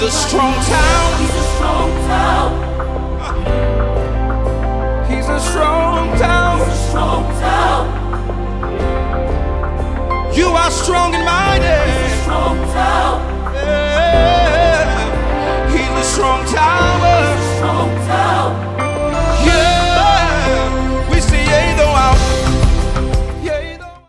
a strong town. He's a strong town. He's a strong town. He's a strong town. You are strong and mighty. He's a strong town. Yeah. He's a strong tower. Strong town.